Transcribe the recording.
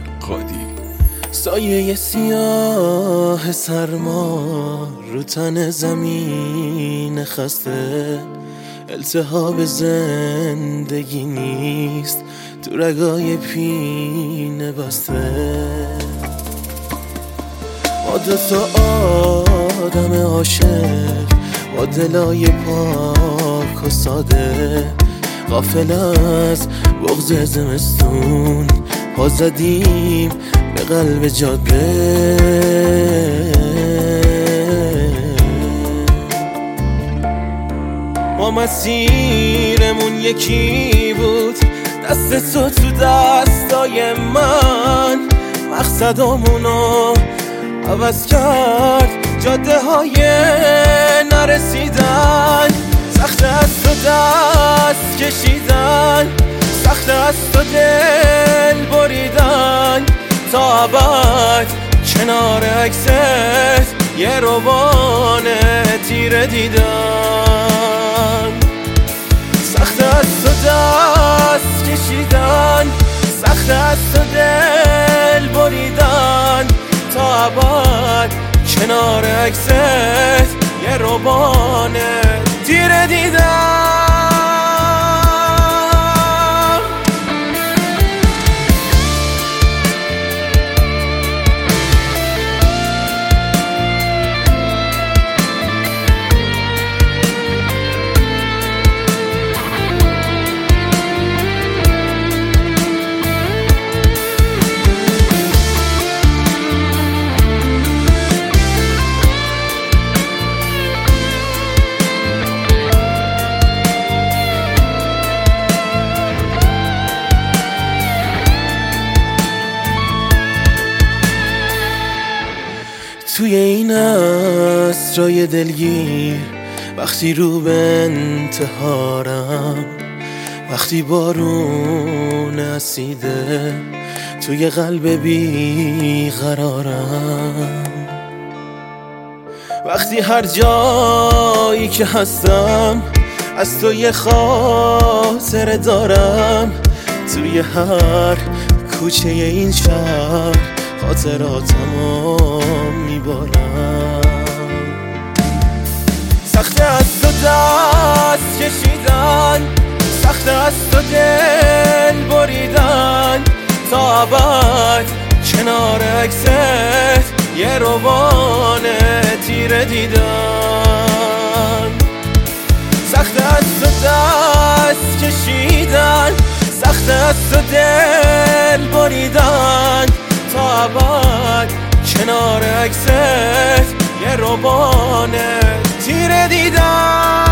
قادی. سایه سیاه سرما رو تن زمین خسته، التهاب زندگی نیست تو رگای پینه بسته. با دوتا آدم عاشق با دلای پاک و ساده، غافل از بغض زمستون پا زدیم به قلب جاده. ما مسیرمون یکی بود، دست تو تو دستای من، مقصدامونو عوض کرد جاده های نرسیدن. سخت از تو دست کشیدن، سخت از تو دل بریدن، تا ابد کنار عکست یه روبان تیره دیدن. سخت از تو دست کشیدن، سخت از تو دل بریدن، تا ابد کنار عکست یه روبان تیره دیدن. توی این اسرای دلگیر، وقتی رو به انتحارم، وقتی بارون اسیده توی قلب بی قرارم، وقتی هر جایی که هستم از تو یه خاطره دارم، توی هر کوچه این شهر خاطراتمو میبارم. سخت از تو دست کشیدن، سخت از تو دل بریدن، تا ابد کنار عکست یه روبان تیره دیدن. سخت از تو دست کشیدن، سخت از تو دل بریدن، تا ابد کنار عکست یه روبان تیره دیدن.